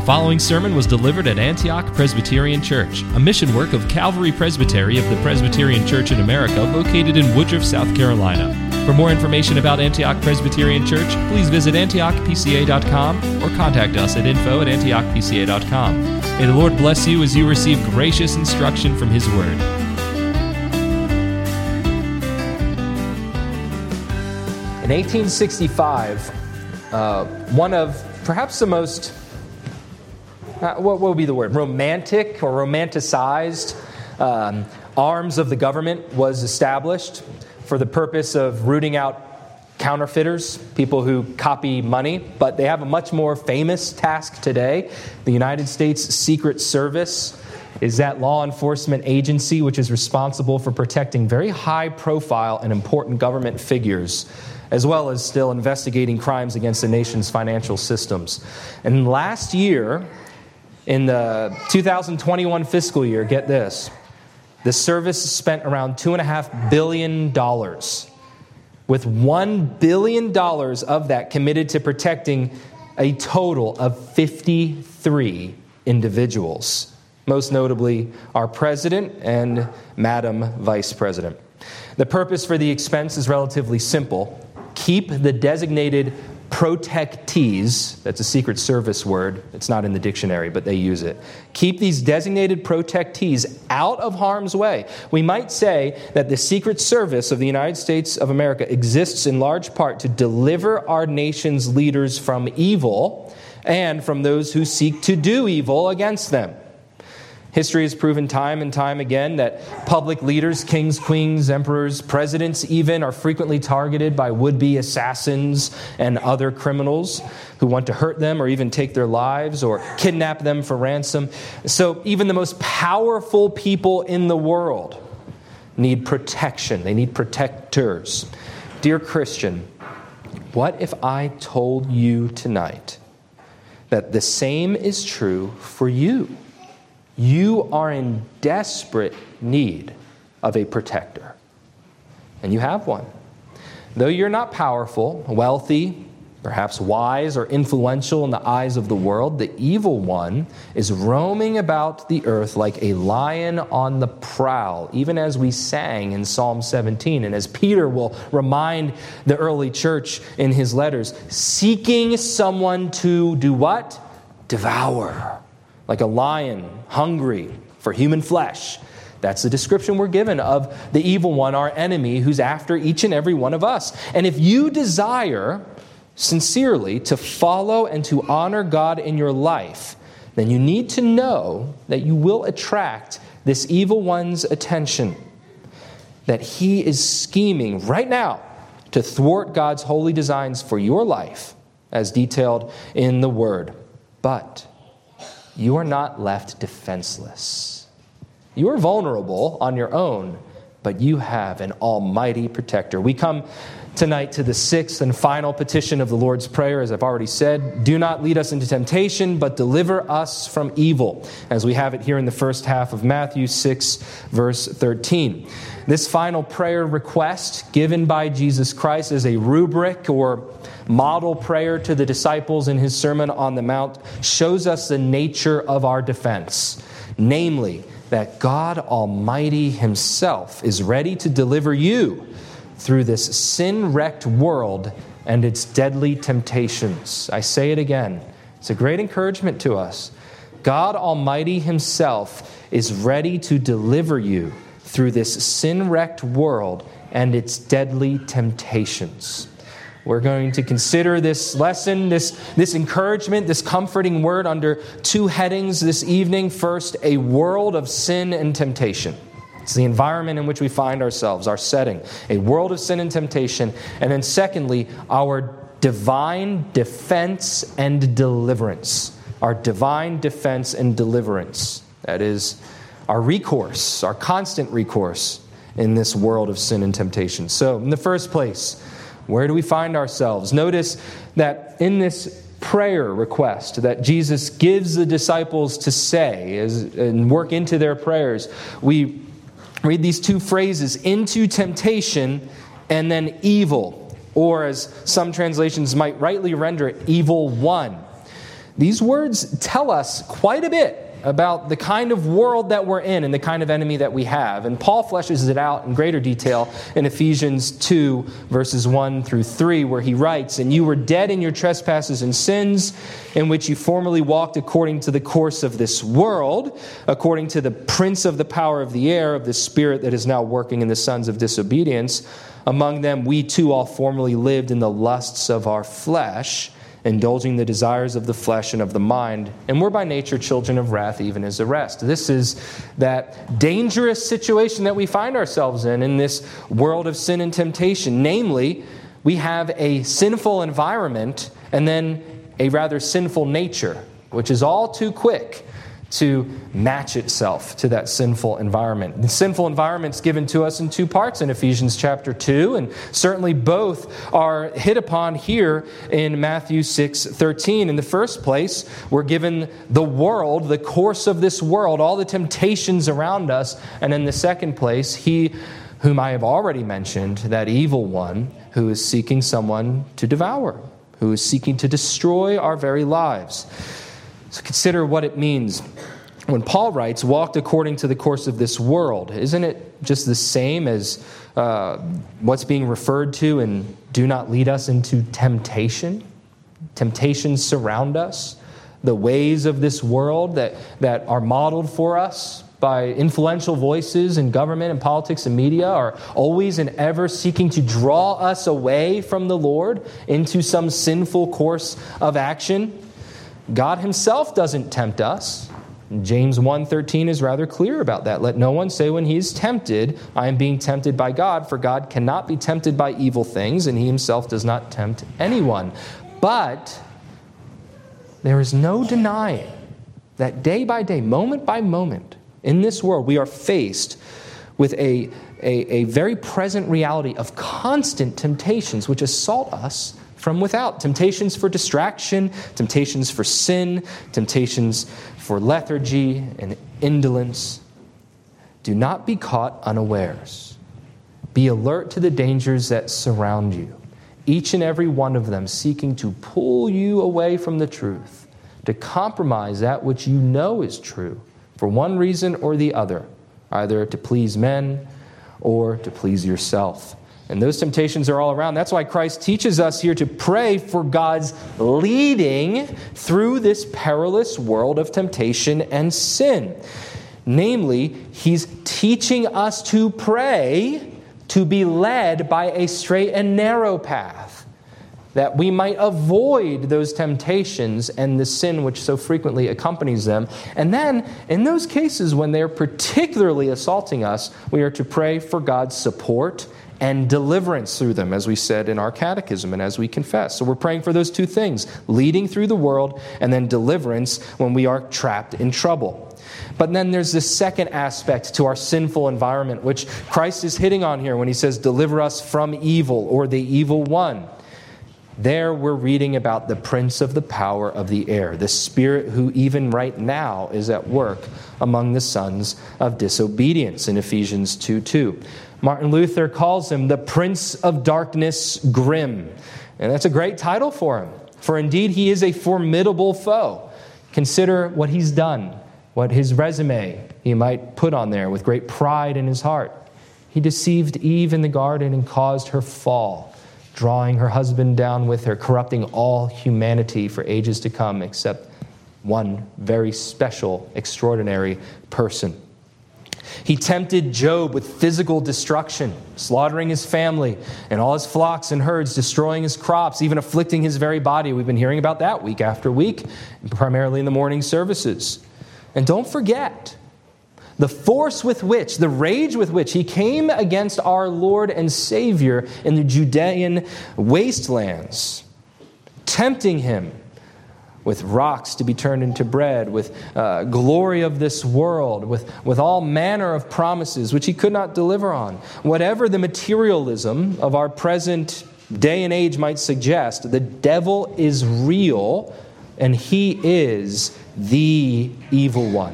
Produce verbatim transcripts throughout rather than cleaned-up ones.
following sermon was delivered at Antioch Presbyterian Church, a mission work of Calvary Presbytery of the Presbyterian Church in America located in Woodruff, South Carolina. For more information about Antioch Presbyterian Church, please visit antioch p c a dot com or contact us at info at antioch p c a dot com. May the Lord bless you as you receive gracious instruction from His Word. In eighteen sixty-five, uh, one of perhaps the most, uh, what, what would be the word, romantic or romanticized um, arms of the government was established for the purpose of rooting out counterfeiters, people who copy money. But they have a much more famous task today. The United States Secret Service is that law enforcement agency which is responsible for protecting very high-profile and important government figures, as well as still investigating crimes against the nation's financial systems. And last year, in the two thousand twenty-one fiscal year, get this, the service spent around two point five billion dollars, with one billion dollars of that committed to protecting a total of fifty-three individuals, most notably our president and Madam Vice President. The purpose for the expense is relatively simple. Keep the designated protectees, that's a Secret Service word, it's not in the dictionary, but they use it. Keep these designated protectees out of harm's way. We might say that the Secret Service of the United States of America exists in large part to deliver our nation's leaders from evil and from those who seek to do evil against them. History has proven time and time again that public leaders, kings, queens, emperors, presidents even, are frequently targeted by would-be assassins and other criminals who want to hurt them or even take their lives or kidnap them for ransom. So even the most powerful people in the world need protection. They need protectors. Dear Christian, what if I told you tonight that the same is true for you? You are in desperate need of a protector. And you have one. Though you're not powerful, wealthy, perhaps wise or influential in the eyes of the world, the evil one is roaming about the earth like a lion on the prowl, even as we sang in Psalm seventeen. And as Peter will remind the early church in his letters, seeking someone to do what? Devour. Like a lion, hungry for human flesh. That's the description we're given of the evil one, our enemy, who's after each and every one of us. And if you desire sincerely to follow and to honor God in your life, then you need to know that you will attract this evil one's attention. That he is scheming right now to thwart God's holy designs for your life, as detailed in the Word. But you are not left defenseless. You are vulnerable on your own, but you have an almighty protector. We come tonight to the sixth and final petition of the Lord's Prayer, as I've already said. Do not lead us into temptation, but deliver us from evil, as we have it here in the first half of Matthew six, verse thirteen. This final prayer request given by Jesus Christ is a rubric or model prayer to the disciples in his Sermon on the Mount shows us the nature of our defense, namely that God Almighty himself is ready to deliver you through this sin-wrecked world and its deadly temptations. I say it again. It's a great encouragement to us. God Almighty himself is ready to deliver you through this sin-wrecked world and its deadly temptations. We're going to consider this lesson, this, this encouragement, this comforting word under two headings this evening. First, a world of sin and temptation. It's the environment in which we find ourselves, our setting. A world of sin and temptation. And then secondly, our divine defense and deliverance. Our divine defense and deliverance. That is our recourse, our constant recourse in this world of sin and temptation. So, in the first place, where do we find ourselves? Notice that in this prayer request that Jesus gives the disciples to say as, and work into their prayers, we read these two phrases, into temptation and then evil, or as some translations might rightly render it, evil one. these words tell us quite a bit about the kind of world that we're in and the kind of enemy that we have. And Paul fleshes it out in greater detail in Ephesians two, verses one through three, where he writes, "And you were dead in your trespasses and sins, in which you formerly walked according to the course of this world, according to the prince of the power of the air, of the spirit that is now working in the sons of disobedience. Among them we too all formerly lived in the lusts of our flesh, indulging the desires of the flesh and of the mind, and we're by nature children of wrath, even as the rest." This is that dangerous situation that we find ourselves in, in this world of sin and temptation. Namely, we have a sinful environment and then a rather sinful nature, which is all too quick to match itself to that sinful environment. The sinful environment's given to us in two parts in Ephesians chapter two, and certainly both are hit upon here in Matthew six thirteen. In the first place, we're given the world, the course of this world, all the temptations around us, and in the second place, he whom I have already mentioned, that evil one who is seeking someone to devour, who is seeking to destroy our very lives. So consider what it means when Paul writes, "walked according to the course of this world." Isn't it just the same as uh, what's being referred to in "do not lead us into temptation"? Temptations surround us. The ways of this world that, that are modeled for us by influential voices in government and politics and media are always and ever seeking to draw us away from the Lord into some sinful course of action. God himself doesn't tempt us. James one thirteen is rather clear about that. "Let no one say when he is tempted, I am being tempted by God, for God cannot be tempted by evil things, and he himself does not tempt anyone." But there is no denying that day by day, moment by moment, in this world, we are faced with a, a, a very present reality of constant temptations which assault us from without. Temptations for distraction, temptations for sin, temptations for lethargy and indolence. Do not be caught unawares. Be alert to the dangers that surround you, each and every one of them seeking to pull you away from the truth, to compromise that which you know is true for one reason or the other, either to please men or to please yourself. And those temptations are all around. That's why Christ teaches us here to pray for God's leading through this perilous world of temptation and sin. Namely, he's teaching us to pray to be led by a straight and narrow path, that we might avoid those temptations and the sin which so frequently accompanies them. And then, in those cases when they're particularly assaulting us, we are to pray for God's support and deliverance through them, as we said in our catechism and as we confess. So we're praying for those two things, leading through the world and then deliverance when we are trapped in trouble. But then there's this second aspect to our sinful environment, which Christ is hitting on here when he says, "Deliver us from evil," or the evil one. There we're reading about the prince of the power of the air, the spirit who even right now is at work among the sons of disobedience in Ephesians two two. Martin Luther calls him the Prince of Darkness Grim. And that's a great title for him. For indeed, he is a formidable foe. Consider what he's done, what his resume he might put on there with great pride in his heart. He deceived Eve in the garden and caused her fall, drawing her husband down with her, corrupting all humanity for ages to come, except one very special, extraordinary person. He tempted Job with physical destruction, slaughtering his family and all his flocks and herds, destroying his crops, even afflicting his very body. We've been hearing about that week after week, primarily in the morning services. And don't forget the force with which, the rage with which he came against our Lord and Savior in the Judean wastelands, tempting him with rocks to be turned into bread, with uh, glory of this world, with, with all manner of promises which he could not deliver on. Whatever the materialism of our present day and age might suggest, the devil is real, and he is the evil one.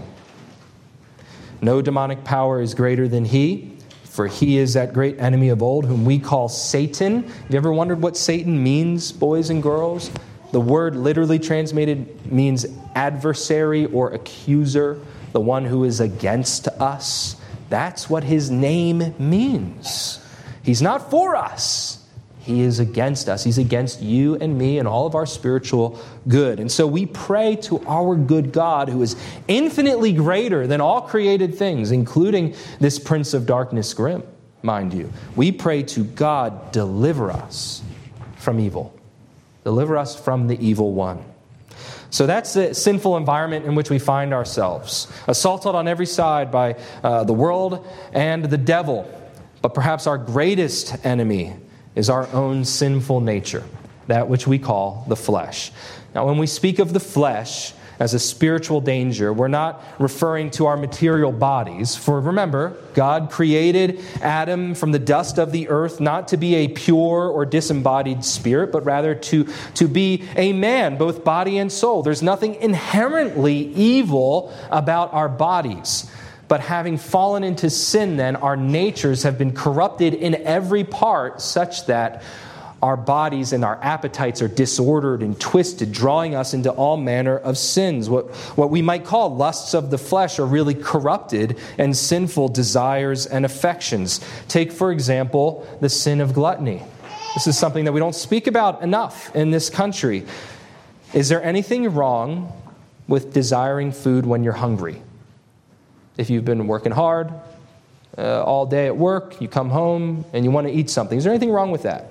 No demonic power is greater than he, for he is that great enemy of old whom we call Satan. Have you ever wondered what Satan means, boys and girls? It The word literally translated means adversary or accuser, the one who is against us. That's what his name means. He's not for us. He is against us. He's against you and me and all of our spiritual good. And so we pray to our good God, who is infinitely greater than all created things, including this prince of darkness, Grim, mind you. We pray to God, deliver us from evil. Deliver us from the evil one. So that's the sinful environment in which we find ourselves, assaulted on every side by uh, the world and the devil. But perhaps our greatest enemy is our own sinful nature, that which we call the flesh. Now, when we speak of the flesh as a spiritual danger, we're not referring to our material bodies. For remember, God created Adam from the dust of the earth not to be a pure or disembodied spirit, but rather to, to be a man, both body and soul. There's nothing inherently evil about our bodies. But having fallen into sin, then, our natures have been corrupted in every part such that our bodies and our appetites are disordered and twisted, drawing us into all manner of sins. What, what we might call lusts of the flesh are really corrupted and sinful desires and affections. Take, for example, the sin of gluttony. This is something that we don't speak about enough in this country. Is there anything wrong with desiring food when you're hungry? If you've been working hard uh, all day at work, you come home and you want to eat something. Is there anything wrong with that?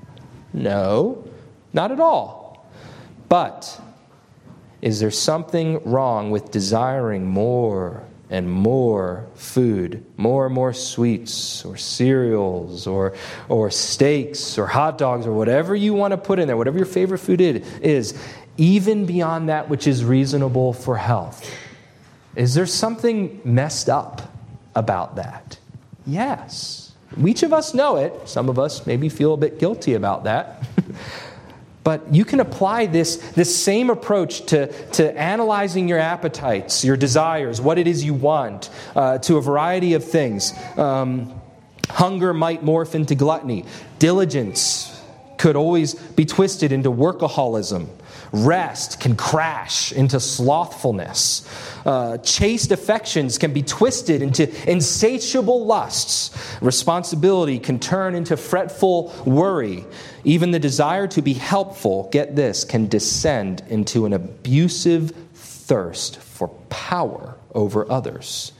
No, not at all. But is there something wrong with desiring more and more food, more and more sweets or cereals or or steaks or hot dogs or whatever you want to put in there, whatever your favorite food is, even beyond that which is reasonable for health? Is there something messed up about that? Yes. Each of us know it. Some of us maybe feel a bit guilty about that. But you can apply this, this same approach to, to analyzing your appetites, your desires, what it is you want, uh, to a variety of things. Um, hunger might morph into gluttony. Diligence could always be twisted into workaholism. Rest can crash into slothfulness. Uh, chaste affections can be twisted into insatiable lusts. Responsibility can turn into fretful worry. Even the desire to be helpful, get this, can descend into an abusive thirst for power over others.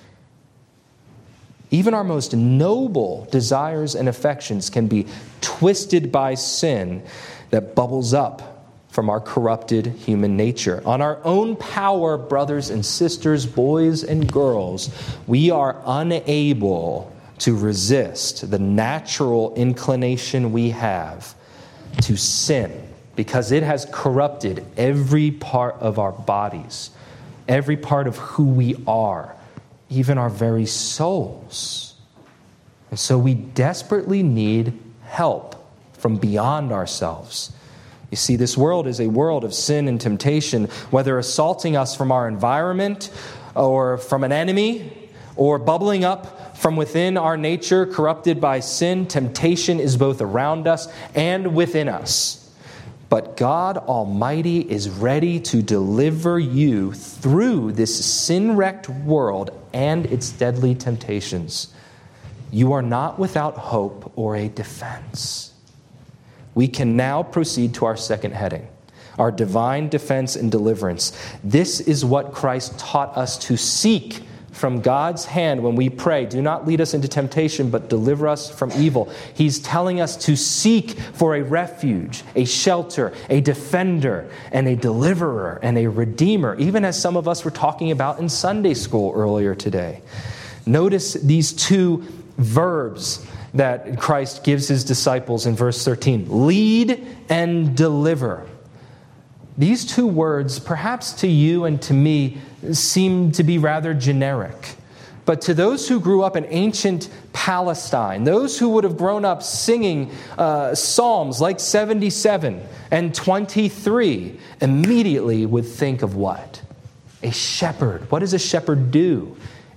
Even our most noble desires and affections can be twisted by sin that bubbles up from our corrupted human nature. On our own power, brothers and sisters, boys and girls, we are unable to resist the natural inclination we have to sin because it has corrupted every part of our bodies, every part of who we are, even our very souls. And so we desperately need help from beyond ourselves. You see, this world is a world of sin and temptation, whether assaulting us from our environment or from an enemy or bubbling up from within our nature corrupted by sin. Temptation is both around us and within us. But God Almighty is ready to deliver you through this sin-wrecked world and its deadly temptations. You are not without hope or a defense. We can now proceed to our second heading, our divine defense and deliverance. This is what Christ taught us to seek from God's hand when we pray. Do not lead us into temptation, but deliver us from evil. He's telling us to seek for a refuge, a shelter, a defender, and a deliverer, and a redeemer, even as some of us were talking about in Sunday school earlier today. Notice these two verbs that Christ gives his disciples in verse thirteen. Lead and deliver. These two words, perhaps to you and to me, seem to be rather generic. But to those who grew up in ancient Palestine, those who would have grown up singing uh, psalms like seventy-seven and twenty-three, immediately would think of what? A shepherd. What does a shepherd do?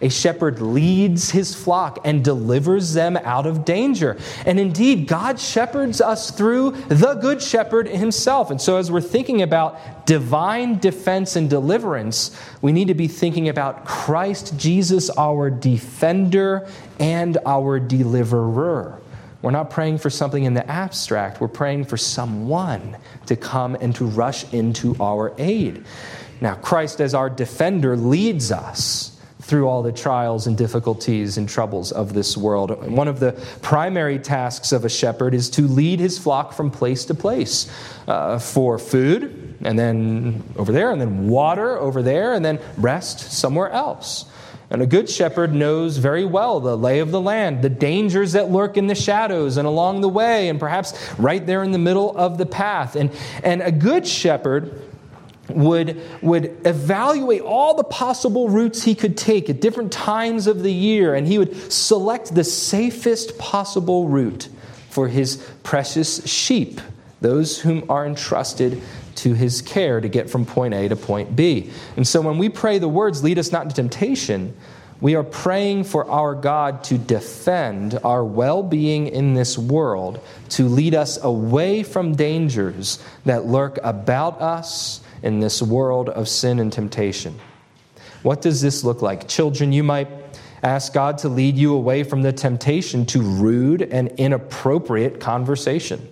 A shepherd leads his flock and delivers them out of danger. And indeed, God shepherds us through the Good Shepherd himself. And so as we're thinking about divine defense and deliverance, we need to be thinking about Christ Jesus, our defender and our deliverer. We're not praying for something in the abstract. We're praying for someone to come and to rush into our aid. Now, Christ as our defender leads us through all the trials and difficulties and troubles of this world. And one of the primary tasks of a shepherd is to lead his flock from place to place uh, for food, and then over there, and then water over there, and then rest somewhere else. And a good shepherd knows very well the lay of the land, the dangers that lurk in the shadows and along the way, and perhaps right there in the middle of the path. And, and a good shepherd would, would evaluate all the possible routes he could take at different times of the year, and he would select the safest possible route for his precious sheep, those whom are entrusted to his care to get from point A to point B. And so when we pray the words, lead us not into temptation, we are praying for our God to defend our well-being in this world, to lead us away from dangers that lurk about us in this world of sin and temptation. What does this look like? Children, you might ask God to lead you away from the temptation to rude and inappropriate conversation.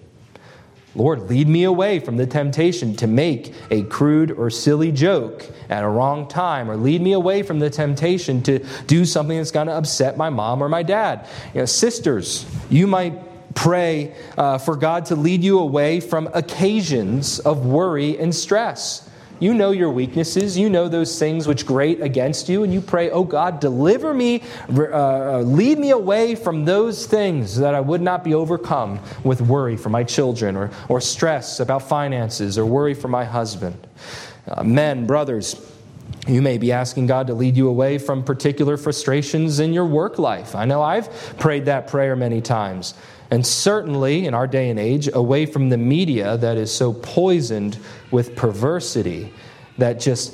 Lord, lead me away from the temptation to make a crude or silly joke at a wrong time, or lead me away from the temptation to do something that's going to upset my mom or my dad. You know, sisters, you might pray uh, for God to lead you away from occasions of worry and stress. You know your weaknesses. You know those things which grate against you. And you pray, oh God, deliver me, uh, lead me away from those things that I would not be overcome with worry for my children, or, or stress about finances, or worry for my husband. Uh, men, brothers, you may be asking God to lead you away from particular frustrations in your work life. I know I've prayed that prayer many times. And certainly, in our day and age, away from the media that is so poisoned with perversity that just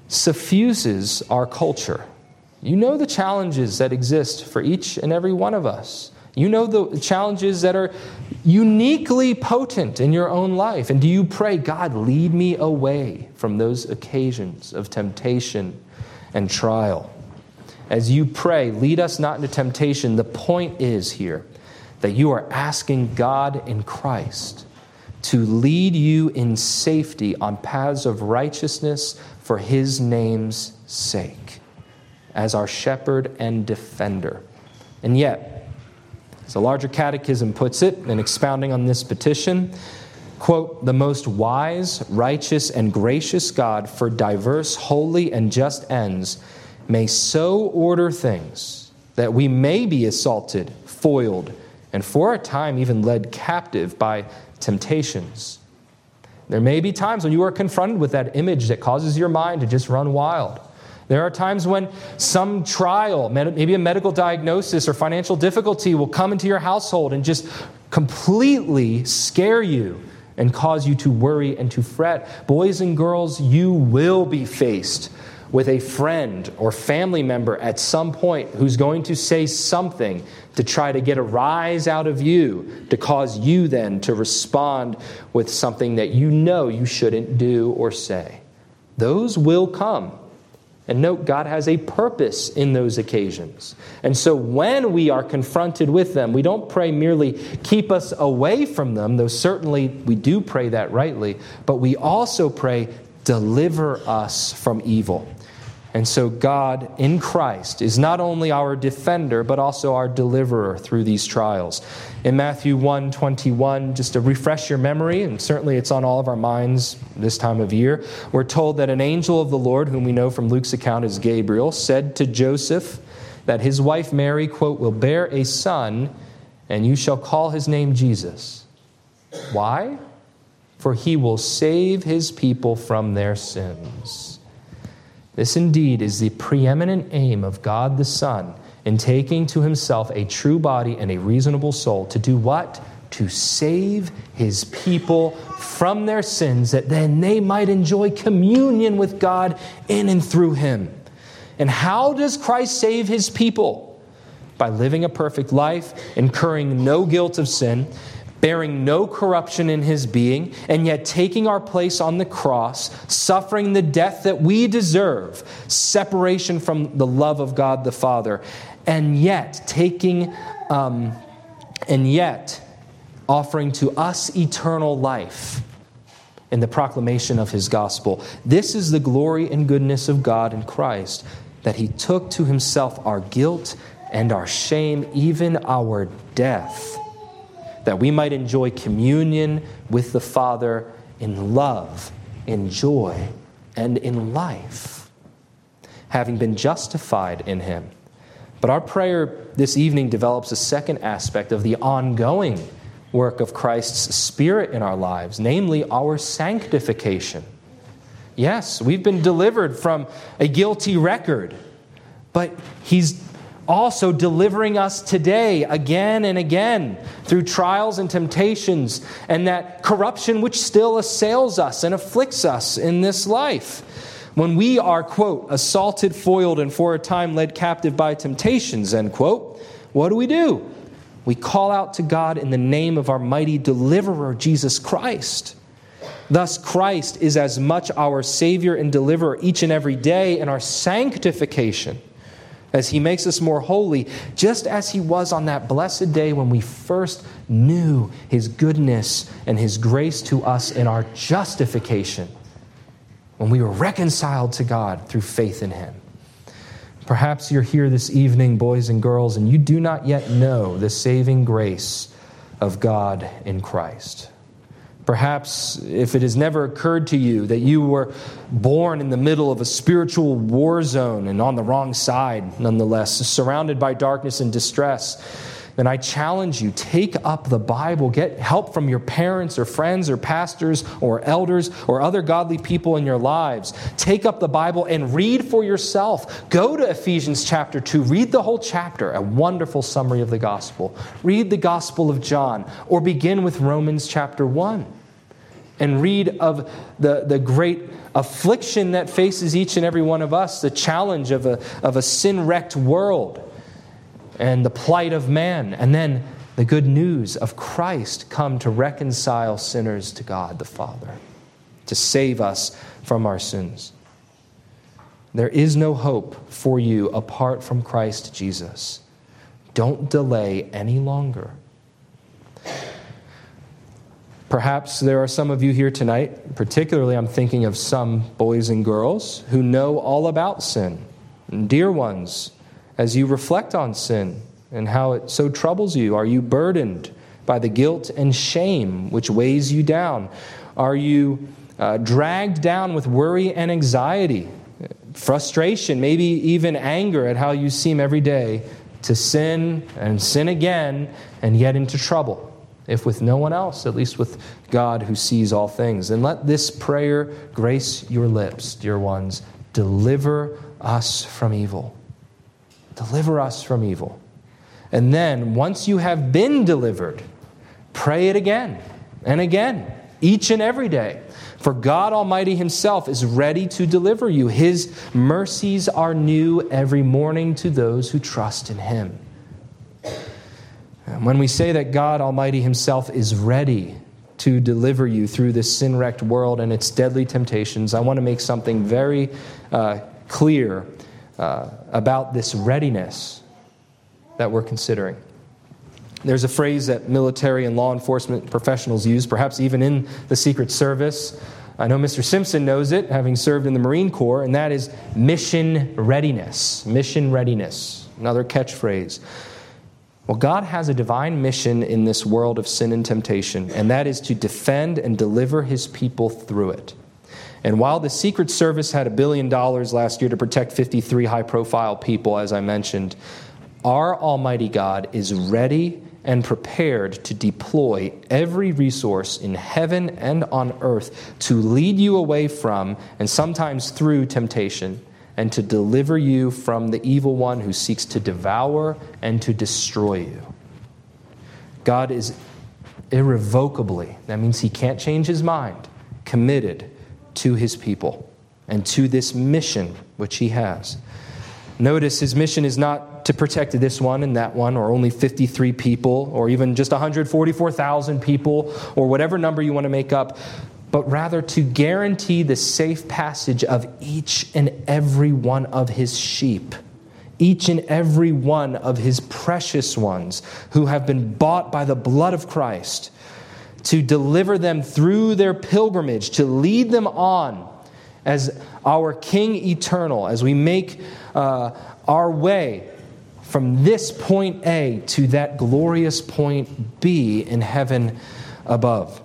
suffuses our culture. You know the challenges that exist for each and every one of us. You know the challenges that are uniquely potent in your own life. And do you pray, God, lead me away from those occasions of temptation and trial? As you pray, lead us not into temptation, the point is here that you are asking God in Christ to lead you in safety on paths of righteousness for his name's sake, as our shepherd and defender. And yet, as the larger catechism puts it, in expounding on this petition, quote, the most wise, righteous, and gracious God, for diverse, holy, and just ends, may so order things that we may be assaulted, foiled, and for a time even led captive by temptations. There may be times when you are confronted with that image that causes your mind to just run wild. There are times when some trial, maybe a medical diagnosis or financial difficulty, will come into your household and just completely scare you and cause you to worry and to fret. Boys and girls, you will be faced with a friend or family member at some point who's going to say something to try to get a rise out of you, to cause you then to respond with something that you know you shouldn't do or say. Those will come. And note, God has a purpose in those occasions. And so when we are confronted with them, we don't pray merely keep us away from them, though certainly we do pray that rightly, but we also pray deliver us from evil. And so God in Christ is not only our defender, but also our deliverer through these trials. In Matthew one twenty-one, just to refresh your memory, and certainly it's on all of our minds this time of year, we're told that an angel of the Lord, whom we know from Luke's account as Gabriel, said to Joseph that his wife Mary, quote, will bear a son, and you shall call his name Jesus. Why? For he will save his people from their sins. This indeed is the preeminent aim of God the Son in taking to himself a true body and a reasonable soul to do what? To save his people from their sins, that then they might enjoy communion with God in and through him. And how does Christ save his people? By living a perfect life, incurring no guilt of sin, bearing no corruption in his being, and yet taking our place on the cross, suffering the death that we deserve, separation from the love of God the Father, and yet taking, um, and yet offering to us eternal life in the proclamation of his gospel. This is the glory and goodness of God in Christ, that he took to himself our guilt and our shame, even our death, that we might enjoy communion with the Father in love, in joy, and in life, having been justified in him. But our prayer this evening develops a second aspect of the ongoing work of Christ's Spirit in our lives, namely our sanctification. Yes, we've been delivered from a guilty record, but he's also delivering us today again and again through trials and temptations and that corruption which still assails us and afflicts us in this life. When we are, quote, assaulted, foiled, and for a time led captive by temptations, end quote, what do we do? We call out to God in the name of our mighty deliverer, Jesus Christ. Thus, Christ is as much our Savior and deliverer each and every day in our sanctification, as he makes us more holy, just as he was on that blessed day when we first knew his goodness and his grace to us in our justification, when we were reconciled to God through faith in him. Perhaps you're here this evening, boys and girls, and you do not yet know the saving grace of God in Christ. Perhaps if it has never occurred to you that you were born in the middle of a spiritual war zone and on the wrong side, nonetheless, surrounded by darkness and distress, then I challenge you, take up the Bible, get help from your parents or friends or pastors or elders or other godly people in your lives. Take up the Bible and read for yourself. Go to Ephesians chapter two. Read the whole chapter, a wonderful summary of the gospel. Read the Gospel of John, or begin with Romans chapter one. And read of the, the great affliction that faces each and every one of us, the challenge of a, of a sin-wrecked world, and the plight of man, and then the good news of Christ come to reconcile sinners to God the Father, to save us from our sins. There is no hope for you apart from Christ Jesus. Don't delay any longer. Perhaps there are some of you here tonight, particularly I'm thinking of some boys and girls who know all about sin. And dear ones, as you reflect on sin and how it so troubles you, are you burdened by the guilt and shame which weighs you down? Are you uh, dragged down with worry and anxiety, frustration, maybe even anger at how you seem every day to sin and sin again and yet into trouble? If with no one else, at least with God who sees all things. Then let this prayer grace your lips, dear ones. Deliver us from evil. Deliver us from evil. And then, once you have been delivered, pray it again and again, each and every day. For God Almighty himself is ready to deliver you. His mercies are new every morning to those who trust in him. And when we say that God Almighty himself is ready to deliver you through this sin-wrecked world and its deadly temptations, I want to make something very uh, clear uh, about this readiness that we're considering. There's a phrase that military and law enforcement professionals use, perhaps even in the Secret Service. I know Mister Simpson knows it, having served in the Marine Corps, and that is mission readiness. Mission readiness, another catchphrase. Well, God has a divine mission in this world of sin and temptation, and that is to defend and deliver his people through it. And while the Secret Service had a billion dollars last year to protect fifty-three high-profile people, as I mentioned, our Almighty God is ready and prepared to deploy every resource in heaven and on earth to lead you away from, and sometimes through, temptation, and to deliver you from the evil one who seeks to devour and to destroy you. God is irrevocably, that means he can't change his mind, committed to his people and to this mission which he has. Notice his mission is not to protect this one and that one, or only fifty-three people, or even just one hundred forty-four thousand people, or whatever number you want to make up, but rather to guarantee the safe passage of each and every one of his sheep, each and every one of his precious ones who have been bought by the blood of Christ, to deliver them through their pilgrimage, to lead them on as our King eternal, as we make uh, our way from this point A to that glorious point B in heaven above.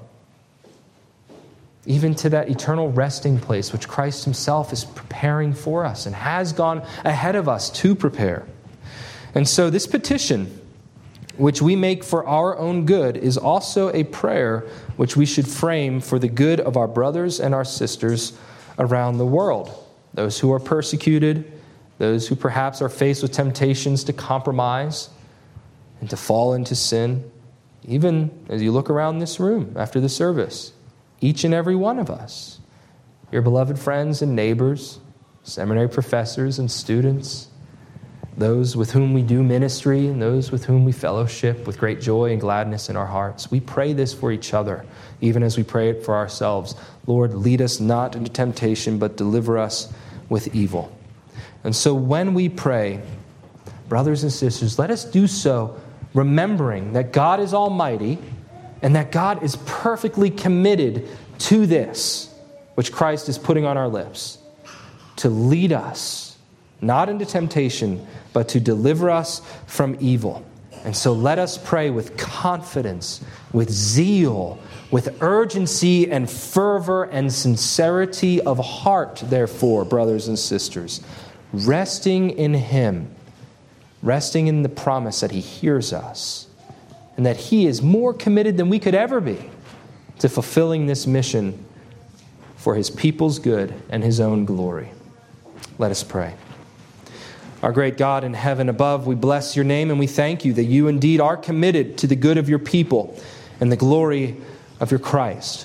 Even to that eternal resting place which Christ himself is preparing for us and has gone ahead of us to prepare. And so this petition, which we make for our own good, is also a prayer which we should frame for the good of our brothers and our sisters around the world. Those who are persecuted, those who perhaps are faced with temptations to compromise and to fall into sin. Even as you look around this room after the service, each and every one of us, your beloved friends and neighbors, seminary professors and students, those with whom we do ministry and those with whom we fellowship with great joy and gladness in our hearts. We pray this for each other, even as we pray it for ourselves. Lord, lead us not into temptation, but deliver us with evil. And so when we pray, brothers and sisters, let us do so remembering that God is almighty and that God is perfectly committed to this, which Christ is putting on our lips, to lead us not into temptation, but to deliver us from evil. And so let us pray with confidence, with zeal, with urgency and fervor and sincerity of heart, therefore, brothers and sisters, resting in Him, resting in the promise that He hears us, and that He is more committed than we could ever be to fulfilling this mission for His people's good and His own glory. Let us pray. Our great God in heaven above, we bless your name and we thank you that you indeed are committed to the good of your people and the glory of your Christ.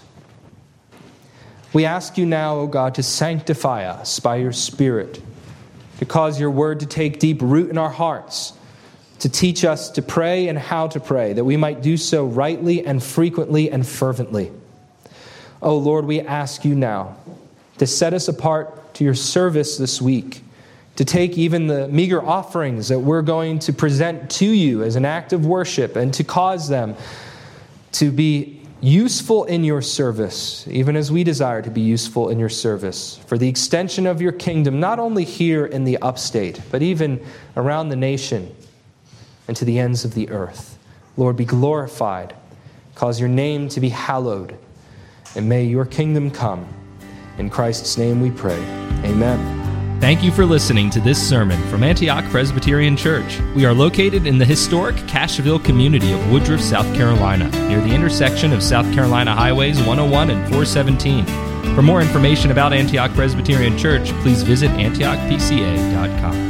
We ask you now, O God, to sanctify us by your Spirit, to cause your word to take deep root in our hearts, to teach us to pray and how to pray, that we might do so rightly and frequently and fervently. O Lord, we ask you now to set us apart to your service this week, to take even the meager offerings that we're going to present to you as an act of worship and to cause them to be useful in your service, even as we desire to be useful in your service, for the extension of your kingdom, not only here in the upstate, but even around the nation and to the ends of the earth. Lord, be glorified. Cause your name to be hallowed, and may your kingdom come. In Christ's name we pray. Amen. Thank you for listening to this sermon from Antioch Presbyterian Church. We are located in the historic Cashville community of Woodruff, South Carolina, near the intersection of South Carolina Highways one oh one and four seventeen. For more information about Antioch Presbyterian Church, please visit antioch p c a dot com.